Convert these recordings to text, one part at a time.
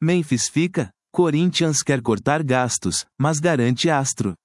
Memphis fica? Corinthians quer cortar gastos, mas garante astro.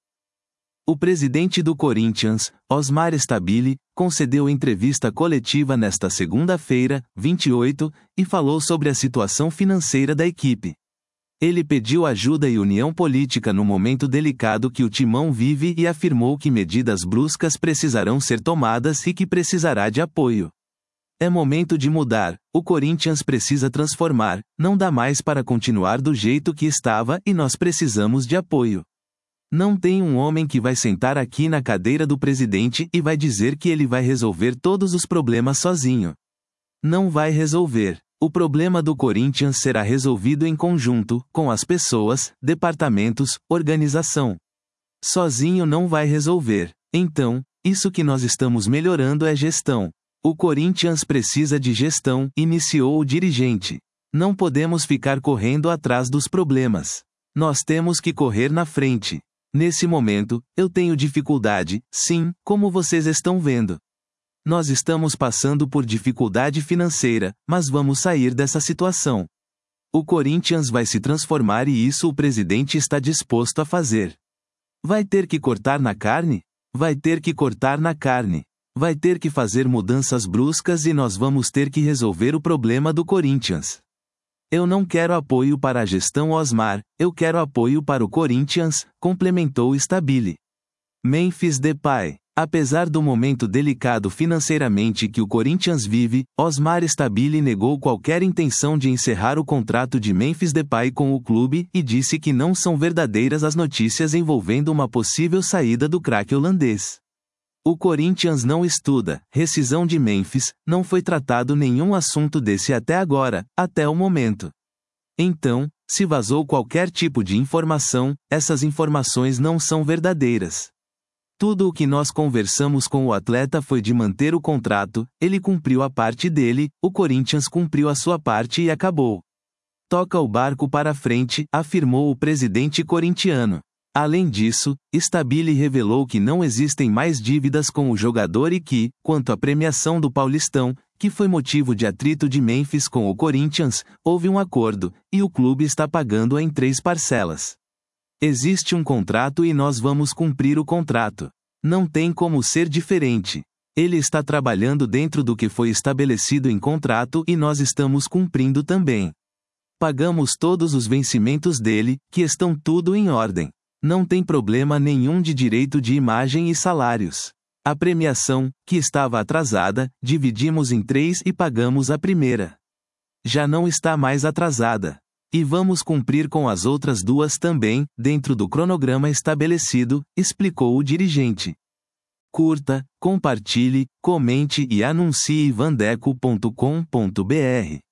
O presidente do Corinthians, Osmar Stabile, concedeu entrevista coletiva nesta segunda-feira, 28, e falou sobre a situação financeira da equipe. Ele pediu ajuda e união política no momento delicado que o Timão vive e afirmou que medidas bruscas precisarão ser tomadas e que precisará de apoio. É momento de mudar, o Corinthians precisa transformar, não dá mais para continuar do jeito que estava e nós precisamos de apoio. Não tem um homem que vai sentar aqui na cadeira do presidente e vai dizer que ele vai resolver todos os problemas sozinho. Não vai resolver. O problema do Corinthians será resolvido em conjunto, com as pessoas, departamentos, organização. Sozinho não vai resolver. Então, isso que nós estamos melhorando é gestão. O Corinthians precisa de gestão, iniciou o dirigente. Não podemos ficar correndo atrás dos problemas. Nós temos que correr na frente. Nesse momento, eu tenho dificuldade, sim, como vocês estão vendo. Nós estamos passando por dificuldade financeira, mas vamos sair dessa situação. O Corinthians vai se transformar e isso o presidente está disposto a fazer. Vai ter que cortar na carne? Vai ter que cortar na carne. Vai ter que fazer mudanças bruscas e nós vamos ter que resolver o problema do Corinthians. Eu não quero apoio para a gestão Osmar, eu quero apoio para o Corinthians, complementou Stabile. Memphis Depay. Apesar do momento delicado financeiramente que o Corinthians vive, Osmar Stabile negou qualquer intenção de encerrar o contrato de Memphis Depay com o clube e disse que não são verdadeiras as notícias envolvendo uma possível saída do craque holandês. O Corinthians não estuda rescisão de Memphis, não foi tratado nenhum assunto desse até agora, até o momento. Então, se vazou qualquer tipo de informação, essas informações não são verdadeiras. Tudo o que nós conversamos com o atleta foi de manter o contrato, ele cumpriu a parte dele, o Corinthians cumpriu a sua parte e acabou. Toca o barco para frente, afirmou o presidente corintiano. Além disso, Stabile revelou que não existem mais dívidas com o jogador e que, quanto à premiação do Paulistão, que foi motivo de atrito de Memphis com o Corinthians, houve um acordo, e o clube está pagando-a em 3 parcelas. Existe um contrato e nós vamos cumprir o contrato. Não tem como ser diferente. Ele está trabalhando dentro do que foi estabelecido em contrato e nós estamos cumprindo também. Pagamos todos os vencimentos dele, que estão tudo em ordem. Não tem problema nenhum de direito de imagem e salários. A premiação, que estava atrasada, dividimos em 3 e pagamos a primeira. Já não está mais atrasada. E vamos cumprir com as outras 2 também, dentro do cronograma estabelecido, explicou o dirigente. Curta, compartilhe, comente e anuncie vandeco.com.br.